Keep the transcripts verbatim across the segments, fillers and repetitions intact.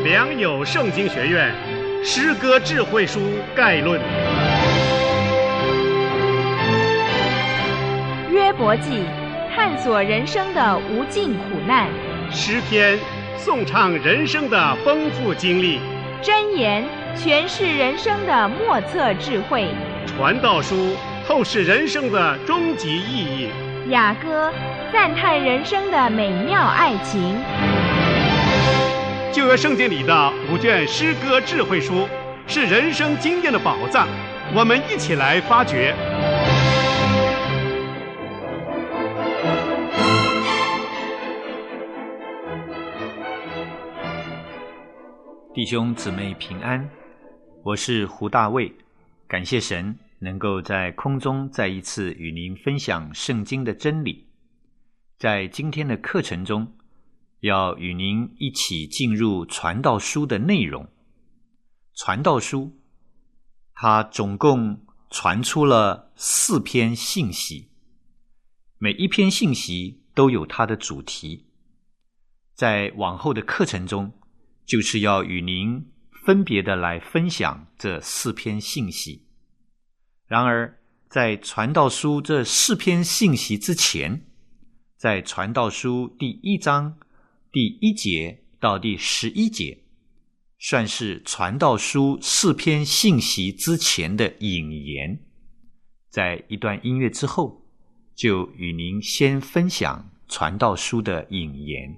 良友圣经学院诗歌智慧书概论。 约伯记，探索人生的无尽苦难； 诗篇，颂唱人生的丰富经历； 箴言，诠释人生的莫测智慧； 传道书，透视人生的终极意义； 雅歌，赞叹人生的美妙爱情。 旧约圣经里的五卷诗歌智慧书是人生经验的宝藏，我们一起来发掘。 弟兄姊妹平安，我是胡大卫，感谢神能够在空中再一次与您分享圣经的真理。在今天的课程中，要与您一起进入传道书的内容。传道书它总共传出了四篇信息，每一篇信息都有它的主题。在往后的课程中，就是要与您分别的来分享这四篇信息。然而在传道书这四篇信息之前，在传道书第一章第一节到第十一节，算是传道书四篇信息之前的引言。在一段音乐之后，就与您先分享传道书的引言。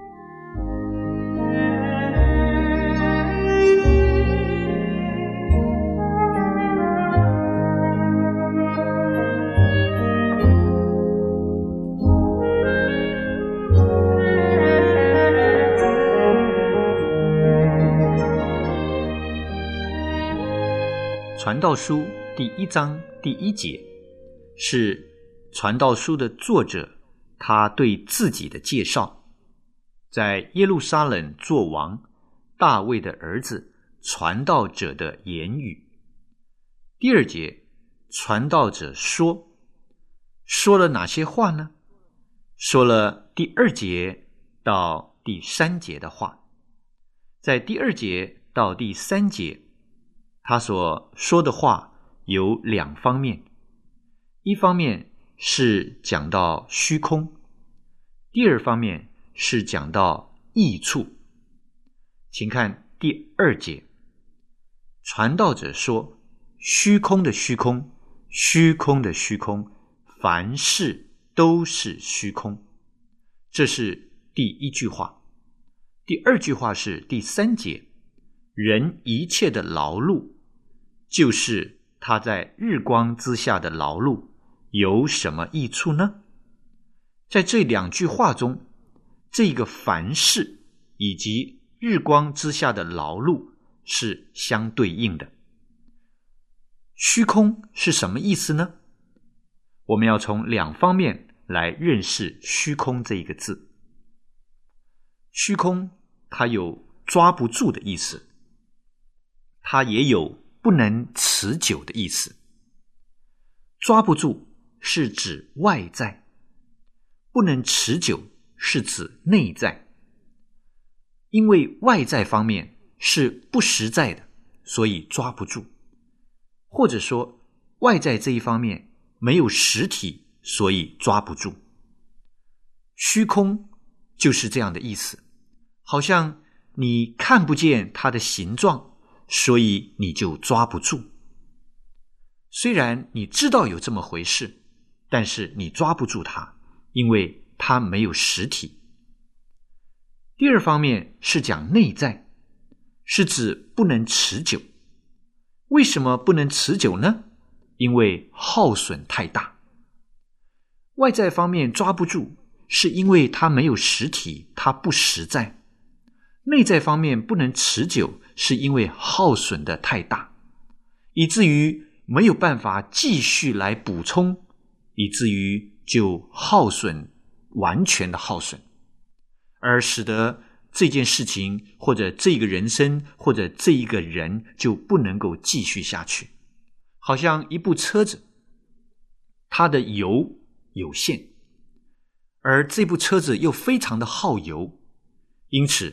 传道书第一章第一节是传道书的作者他对自己的介绍，在耶路撒冷作王大卫的儿子传道者的言语。第二节，传道者说，说了哪些话呢？说了第二节到第三节的话。在第二节到第三节，他所说的话有两方面，一方面是讲到虚空，第二方面是讲到益处。请看第二节，传道者说，虚空的虚空，虚空的虚空，凡事都是虚空。这是第一句话。第二句话是第三节，人一切的劳碌，就是他在日光之下的劳碌，有什么益处呢？在这两句话中，这个凡事以及日光之下的劳碌是相对应的。虚空是什么意思呢？我们要从两方面来认识虚空这一个字。虚空它有抓不住的意思，它也有不能持久的意思。抓不住是指外在，不能持久是指内在。因为外在方面是不实在的，所以抓不住，或者说外在这一方面没有实体，所以抓不住。虚空就是这样的意思，好像你看不见它的形状，所以你就抓不住。虽然你知道有这么回事，但是你抓不住它，因为它没有实体。第二方面是讲内在，是指不能持久。为什么不能持久呢？因为耗损太大。外在方面抓不住，是因为它没有实体，它不实在。内在方面不能持久，是因为耗损的太大，以至于没有办法继续来补充，以至于就耗损，完全的耗损，而使得这件事情或者这个人生或者这一个人就不能够继续下去。好像一部车子，它的油有限，而这部车子又非常的耗油，因此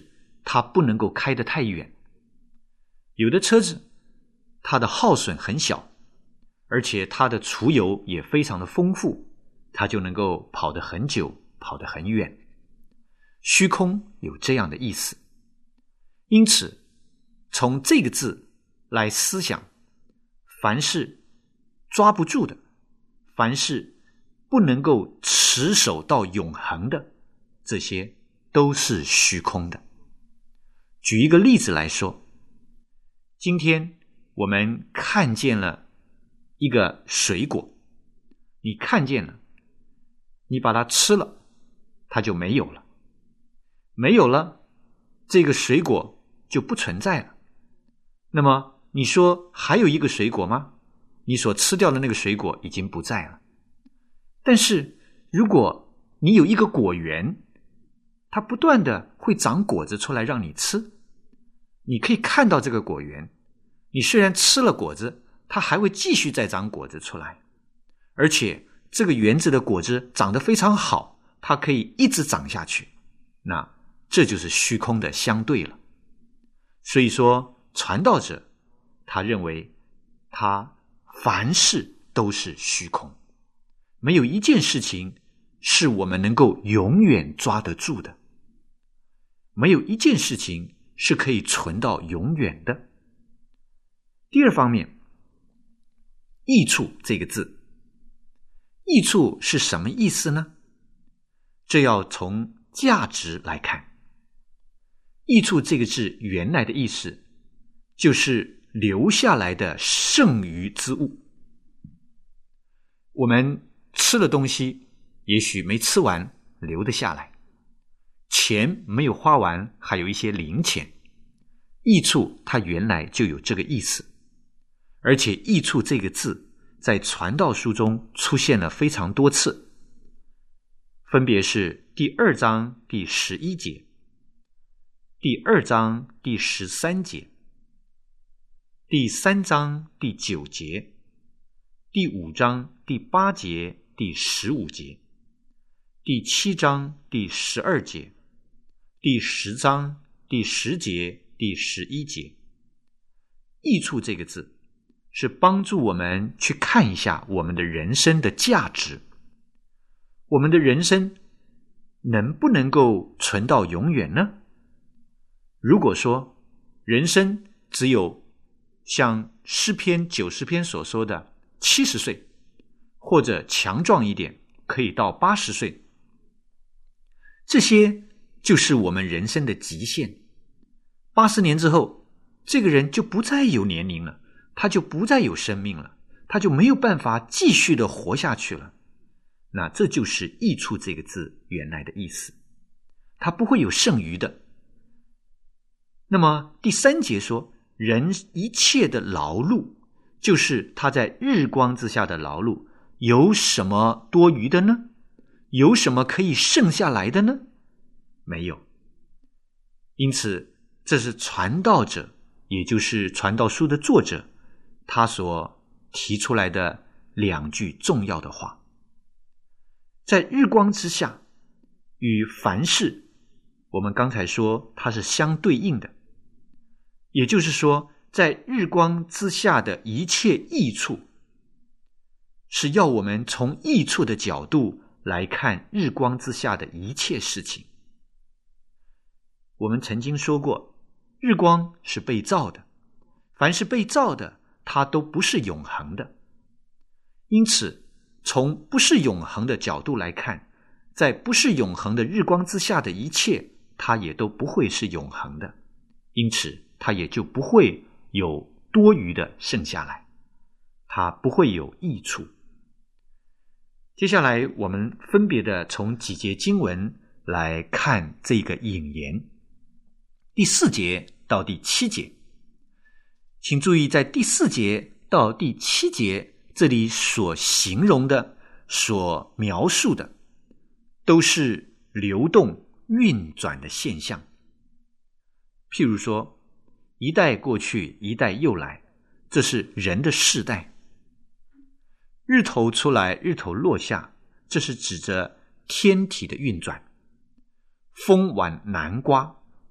它不能够开得太远。有的车子它的耗损很小，而且它的储油也非常的丰富，它就能够跑得很久，跑得很远。虚空有这样的意思。因此从这个字来思想，凡是抓不住的，凡是不能够持守到永恒的，这些都是虚空的。举一个例子来说，今天我们看见了一个水果，你看见了，你把它吃了，它就没有了。没有了，这个水果就不存在了。那么你说还有一个水果吗？你所吃掉的那个水果已经不在了。但是如果你有一个果园，它不断的会长果子出来让你吃，你可以看到这个果园，你虽然吃了果子，它还会继续再长果子出来，而且这个园子的果子长得非常好，它可以一直长下去。那这就是虚空的相对了。所以说传道者他认为他凡事都是虚空，没有一件事情是我们能够永远抓得住的，没有一件事情是可以存到永远的。第二方面，益处这个字，益处是什么意思呢？这要从价值来看。益处这个字原来的意思就是留下来的剩余之物。我们吃了东西，也许没吃完留得下来，钱没有花完还有一些零钱。益处它原来就有这个意思，而且益处这个字在传道书中出现了非常多次，分别是第二章第十一节，第二章第十三节，第三章第九节，第五章第八节第十五节，第七章第十二节，第十章第十节第十一节。益处这个字是帮助我们去看一下我们的人生的价值，我们的人生能不能够存到永远呢？如果说人生只有像诗篇九十篇所说的七十岁，或者强壮一点可以到八十岁，这些就是我们人生的极限。八十年之后，这个人就不再有年龄了，他就不再有生命了，他就没有办法继续的活下去了。那这就是益处这个字原来的意思，它不会有剩余的。那么第三节说，人一切的劳碌，就是他在日光之下的劳碌，有什么多余的呢？有什么可以剩下来的呢？没有。因此这是传道者，也就是传道书的作者，他所提出来的两句重要的话。在日光之下与凡事，我们刚才说它是相对应的，也就是说在日光之下的一切益处，是要我们从益处的角度来看日光之下的一切事情。我们曾经说过，日光是被造的，凡是被造的它都不是永恒的，因此从不是永恒的角度来看，在不是永恒的日光之下的一切，它也都不会是永恒的，因此它也就不会有多余的剩下来，它不会有益处。接下来我们分别的从几节经文来看这个引言，第四节到第七节。请注意，在第四节到第七节这里所形容的，所描述的都是流动运转的现象。譬如说，一代过去，一代又来，这是人的世代。日头出来，日头落下，这是指着天体的运转。风往南刮，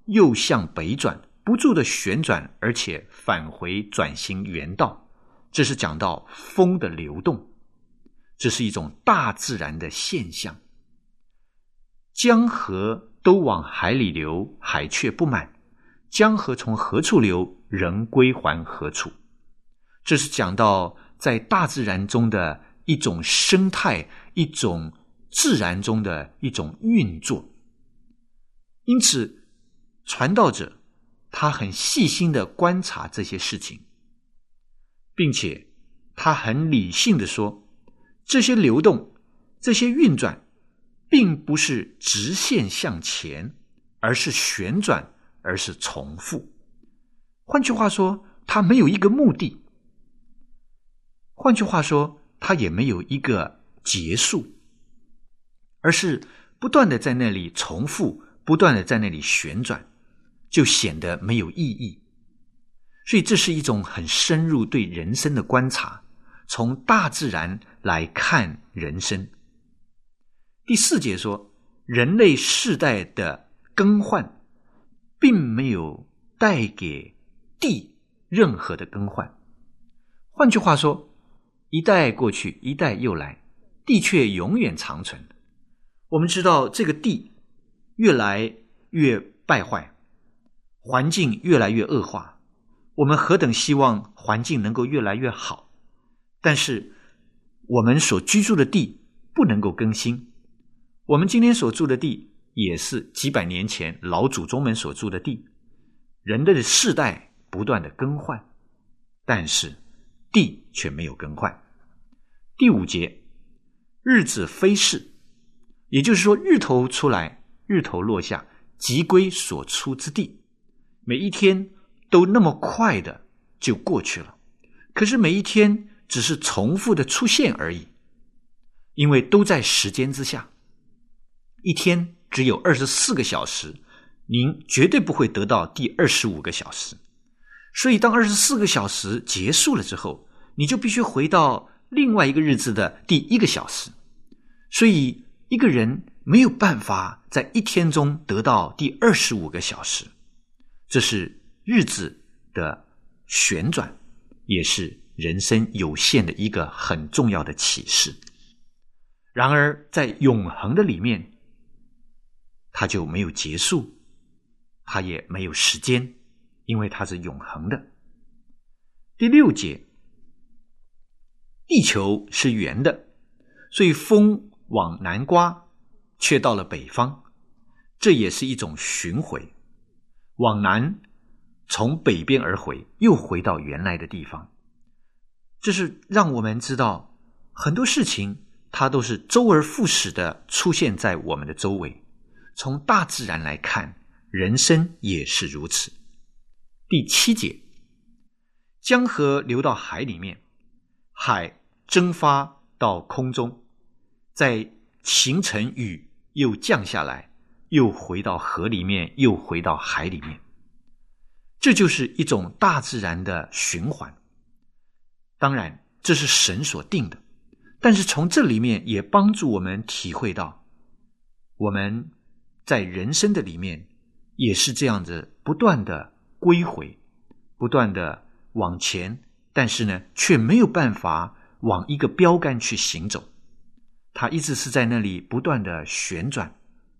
又向北转，不住的旋转，而且返回转行原道。这是讲到风的流动，这是一种大自然的现象。江河都往海里流，海却不满，江河从何处流，仍归还何处。这是讲到在大自然中的一种生态，一种自然中的一种运作。因此传道者他很细心地观察这些事情，并且他很理性地说，这些流动，这些运转并不是直线向前，而是旋转，而是重复。换句话说，它没有一个目的，换句话说，它也没有一个结束，而是不断的在那里重复，不断的在那里旋转，就显得没有意义。所以这是一种很深入对人生的观察，从大自然来看人生。第四节说，人类世代的更换并没有带给地任何的更换。换句话说，一代过去，一代又来，地却永远长存。我们知道这个地越来越败坏，环境越来越恶化，我们何等希望环境能够越来越好，但是我们所居住的地不能够更新。我们今天所住的地也是几百年前老祖宗们所住的地，人的世代不断的更换，但是地却没有更换。第五节，日子飞逝，也就是说日头出来，日头落下，即归所出之地，每一天都那么快的就过去了。可是每一天只是重复的出现而已，因为都在时间之下。一天只有二十四个小时，您绝对不会得到第二十五个小时。所以当二十四个小时结束了之后，你就必须回到另外一个日子的第一个小时。所以一个人没有办法在一天中得到第二十五个小时，这是日子的旋转，也是人生有限的一个很重要的启示。然而在永恒的里面，它就没有结束，它也没有时间，因为它是永恒的。第六节，地球是圆的，所以风往南刮，却到了北方，这也是一种巡回，往南从北边而回，又回到原来的地方。这是让我们知道很多事情它都是周而复始的出现在我们的周围。从大自然来看，人生也是如此。第七节，江河流到海里面，海蒸发到空中，再形成雨，又降下来，又回到河里面，又回到海里面。这就是一种大自然的循环。当然这是神所定的，但是从这里面也帮助我们体会到，我们在人生的里面也是这样子不断的归回，不断的往前，但是呢却没有办法往一个标杆去行走，它一直是在那里不断的旋转。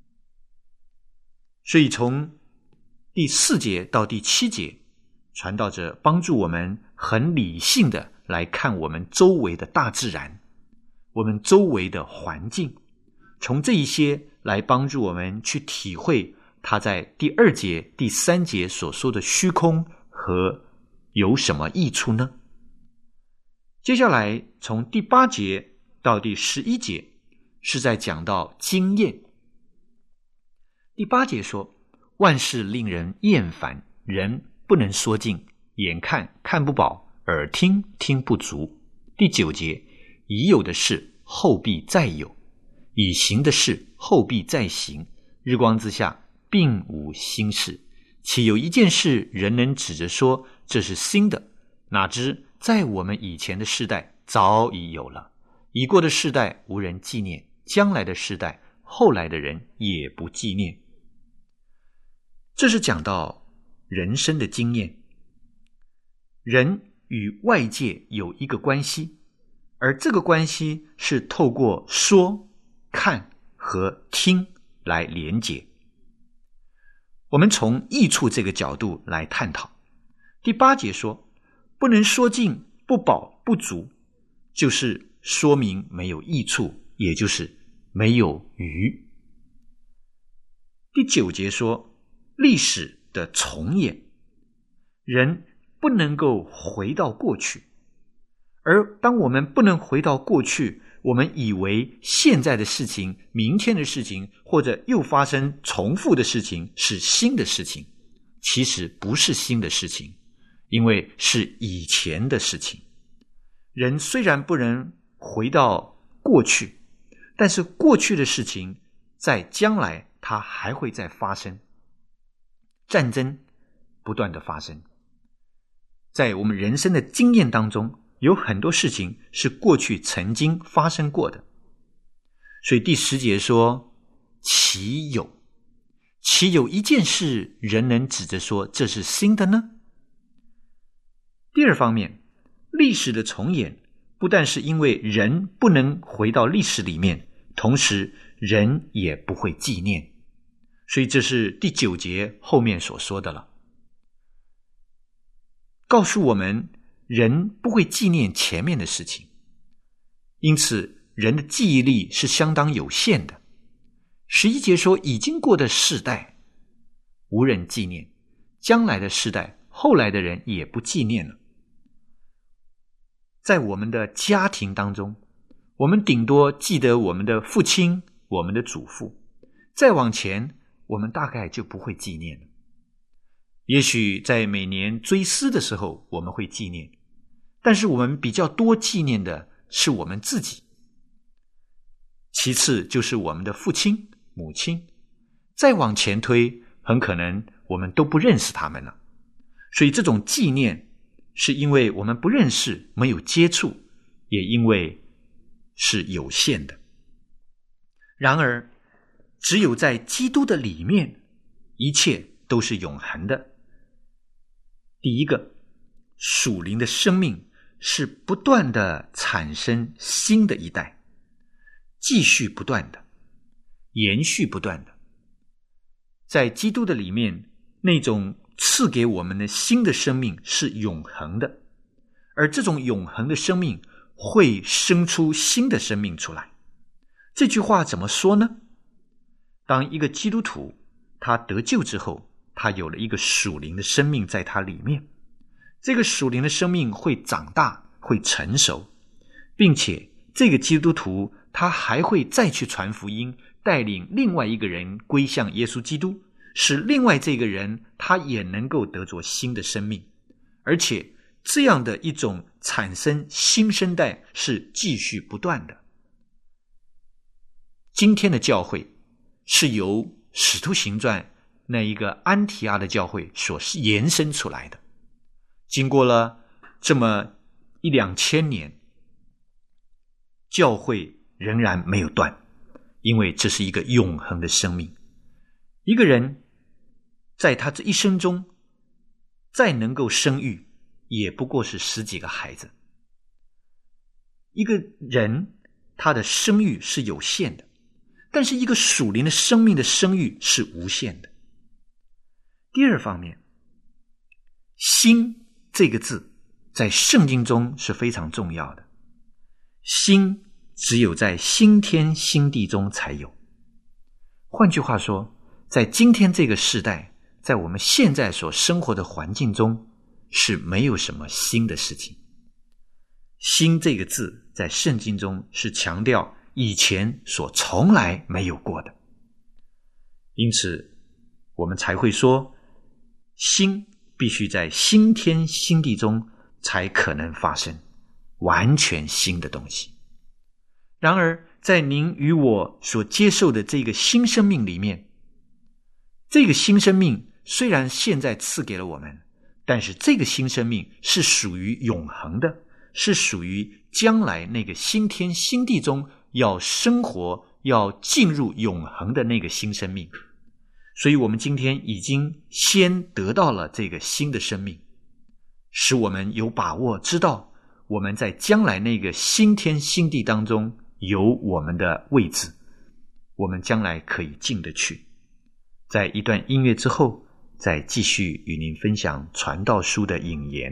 所以从第四节到第七节，传道者帮助我们很理性的来看我们周围的大自然，我们周围的环境，从这一些来帮助我们去体会他在第二节第三节所说的虚空和有什么益处呢？接下来从第八节到第十一节是在讲到经验。第八节说，万事令人厌烦，人不能说尽，眼看看不饱，耳听听不足。第九节，已有的事后必再有，已行的事后必再行，日光之下并无新事。岂有一件事人能指着说这是新的？哪知在我们以前的世代早已有了，已过的世代无人纪念，将来的世代后来的人也不纪念。 这是讲到人生的经验，人与外界有一个关系，而这个关系是透过说、看和听来连结。我们从益处这个角度来探讨。第八节说，不能说尽、不饱、不足，就是说明没有益处，也就是没有余。第九节说，历史的重演，人不能够回到过去，而当我们不能回到过去，我们以为现在的事情、明天的事情，或者又发生重复的事情是新的事情，其实不是新的事情，因为是以前的事情。人虽然不能回到过去，但是过去的事情在将来它还会再发生。战争不断的发生，在我们人生的经验当中，有很多事情是过去曾经发生过的。所以第十节说，岂有岂有一件事人能指着说这是新的呢？第二方面，历史的重演不但是因为人不能回到历史里面，同时人也不会纪念。所以这是第九节后面所说的了，告诉我们人不会纪念前面的事情，因此人的记忆力是相当有限的。十一节说，已经过的世代无人纪念，将来的世代后来的人也不纪念了。在我们的家庭当中，我们顶多记得我们的父亲、我们的祖父，再往前我们大概就不会纪念了。也许在每年追思的时候我们会纪念，但是我们比较多纪念的是我们自己，其次就是我们的父亲、母亲，再往前推很可能我们都不认识他们了。所以这种纪念是因为我们不认识，没有接触，也因为是有限的。然而只有在基督的里面，一切都是永恒的。第一个，属灵的生命是不断的产生新的一代，继续不断的，延续不断的。在基督的里面，那种赐给我们的新的生命是永恒的，而这种永恒的生命会生出新的生命出来。这句话怎么说呢？当一个基督徒他得救之后，他有了一个属灵的生命在他里面，这个属灵的生命会长大，会成熟，并且这个基督徒他还会再去传福音，带领另外一个人归向耶稣基督，使另外这个人他也能够得着新的生命。而且这样的一种产生新生代是继续不断的。今天的教会是由使徒行传那一个安提阿的教会所延伸出来的，经过了这么一两千年，教会仍然没有断，因为这是一个永恒的生命。一个人在他这一生中再能够生育，也不过是十几个孩子。一个人他的生育是有限的，但是一个属灵的生命的生育是无限的。第二方面，新这个字在圣经中是非常重要的，新只有在新天新地中才有。换句话说，在今天这个世代，在我们现在所生活的环境中，是没有什么新的事情。新这个字在圣经中是强调以前所从来没有过的，因此我们才会说，新必须在新天新地中才可能发生完全新的东西。然而在您与我所接受的这个新生命里面，这个新生命虽然现在赐给了我们，但是这个新生命是属于永恒的，是属于将来那个新天新地中要生活要进入永恒的那个新生命。 所以我们今天已经先得到了这个新的生命，使我们有把握知道我们在将来那个新天新地当中有我们的位置，我们将来可以进得去。在一段音乐之后，再继续与您分享传道书的引言。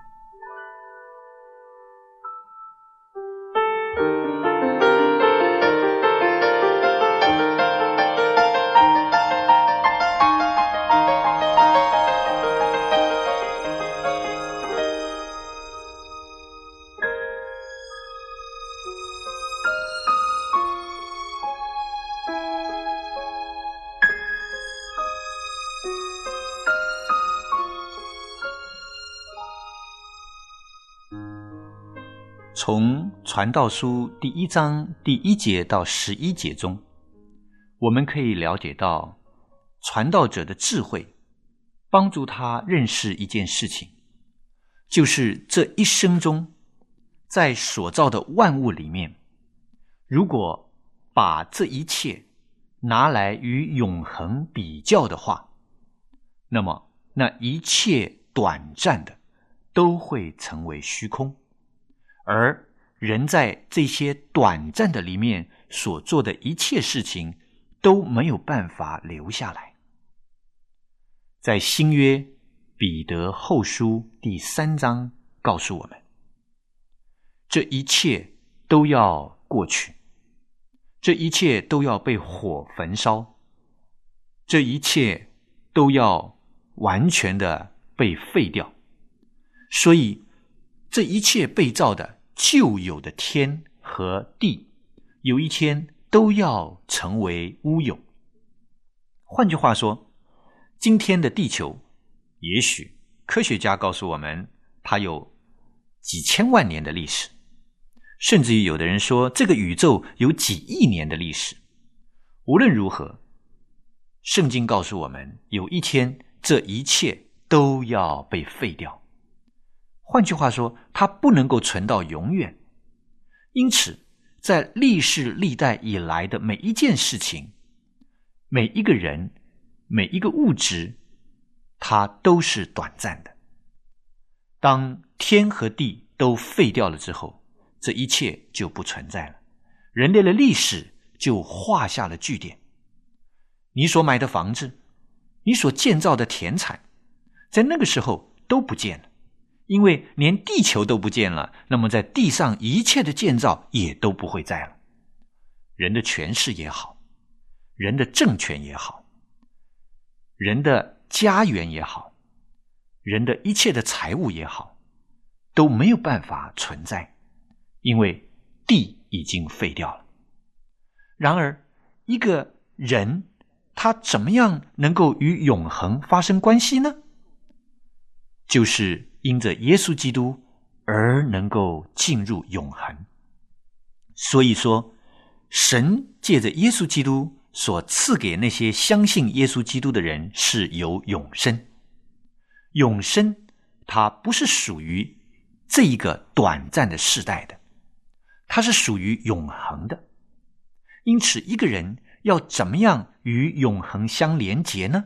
从传道书第一章第一节到十一节中，我们可以了解到传道者的智慧，帮助他认识一件事情，就是这一生中在所造的万物里面，如果把这一切拿来与永恒比较的话，那么那一切短暂的都会成为虚空，而人在这些短暂的里面所做的一切事情都没有办法留下来。在新约彼得后书第三章告诉我们，这一切都要过去，这一切都要被火焚烧，这一切都要完全的被废掉。所以这一切被造的旧有的天和地，有一天都要成为乌有。换句话说，今天的地球，也许科学家告诉我们它有几千万年的历史，甚至于有的人说这个宇宙有几亿年的历史。无论如何，圣经告诉我们有一天这一切都要被废掉。换句话说，它不能够存到永远。因此在历世历代以来的每一件事情，每一个人，每一个物质，它都是短暂的。当天和地都废掉了之后，这一切就不存在了，人类的历史就画下了句点。你所买的房子，你所建造的田产，在那个时候都不见了，因为连地球都不见了，那么在地上一切的建造也都不会在了。人的权势也好，人的政权也好，人的家园也好，人的一切的财物也好，都没有办法存在，因为地已经废掉了。然而一个人，他怎么样能够与永恒发生关系呢？就是因着耶稣基督而能够进入永恒。所以说，神借着耶稣基督所赐给那些相信耶稣基督的人是有永生。永生它不是属于这一个短暂的世代的，它是属于永恒的。因此一个人要怎么样与永恒相连结呢？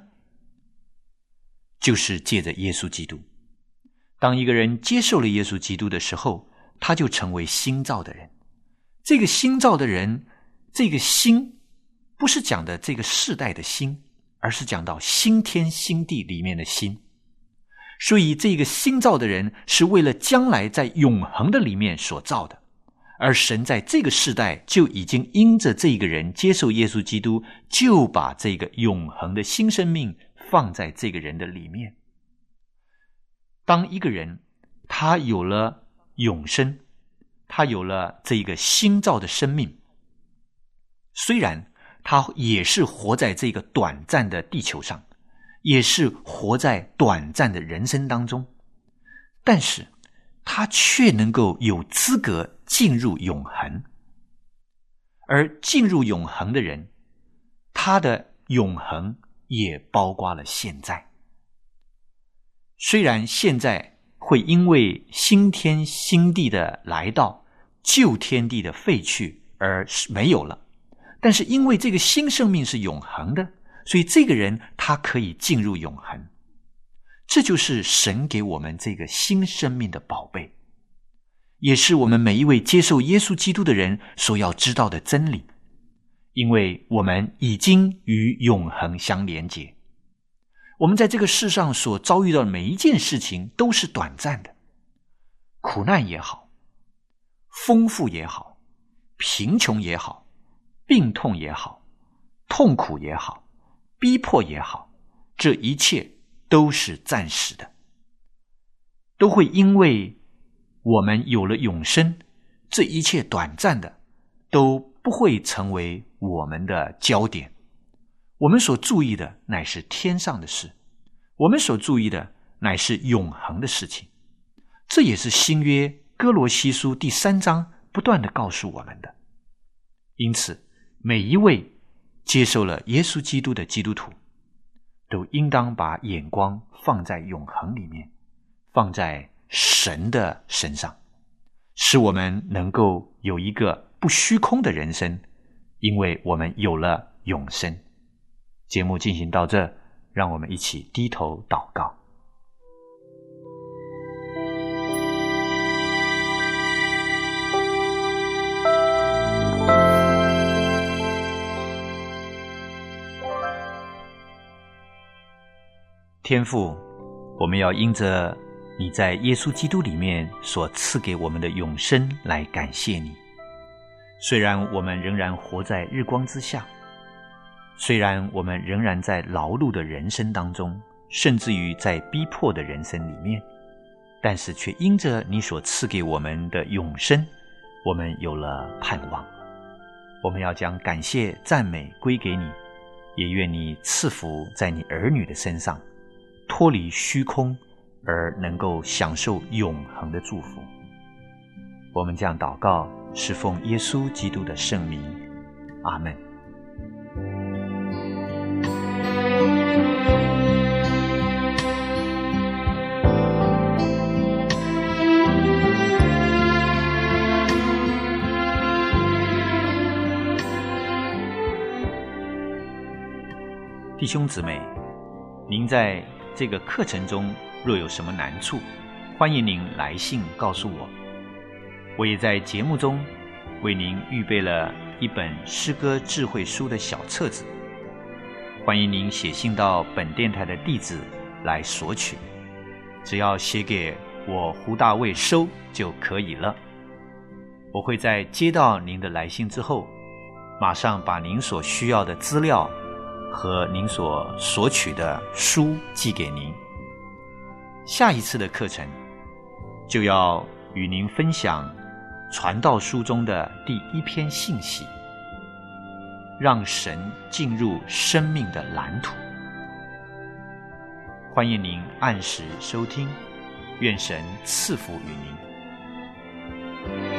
就是借着耶稣基督。当一个人接受了耶稣基督的时候，他就成为新造的人。这个新造的人，这个新不是讲的这个世代的新，而是讲到新天新地里面的新。所以这个新造的人是为了将来在永恒的里面所造的，而神在这个世代就已经因着这个人接受耶稣基督，就把这个永恒的新生命放在这个人的里面。当一个人他有了永生，他有了这个新造的生命，虽然他也是活在这个短暂的地球上，也是活在短暂的人生当中，但是他却能够有资格进入永恒。而进入永恒的人，他的永恒也包括了现在。虽然现在会因为新天新地的来到，旧天地的废去而没有了，但是因为这个新生命是永恒的， 所以这个人他可以进入永恒。这就是神给我们这个新生命的宝贝，也是我们每一位接受耶稣基督的人所要知道的真理。因为我们已经与永恒相连结，我们在这个世上所遭遇到的每一件事情都是短暂的，苦难也好，丰富也好，贫穷也好，病痛也好，痛苦也好，逼迫也好，这一切都是暂时的，都会因为我们有了永生，这一切短暂的都不会成为我们的焦点。我们所注意的乃是天上的事，我们所注意的乃是永恒的事情。这也是新约哥罗西书第三章不断地告诉我们的。因此，每一位接受了耶稣基督的基督徒，都应当把眼光放在永恒里面，放在神的身上，使我们能够有一个不虚空的人生，因为我们有了永生。节目进行到这，让我们一起低头祷告。天父，我们要因着你在耶稣基督里面所赐给我们的永生来感谢你。虽然我们仍然活在日光之下，虽然我们仍然在劳碌的人生当中，甚至于在逼迫的人生里面，但是却因着你所赐给我们的永生，我们有了盼望。我们要将感谢赞美归给你，也愿你赐福在你儿女的身上，脱离虚空，而能够享受永恒的祝福。我们这样祷告，是奉耶稣基督的圣名，阿们。弟兄姊妹，您在这个课程中若有什么难处，欢迎您来信告诉我。我也在节目中为您预备了一本诗歌智慧书的小册子，欢迎您写信到本电台的地址来索取，只要写给我胡大卫收就可以了。我会在接到您的来信之后，马上把您所需要的资料和您所索取的书寄给您。下一次的课程就要与您分享传道书中的第一篇信息，让神进入生命的蓝图。欢迎您按时收听，愿神赐福于您。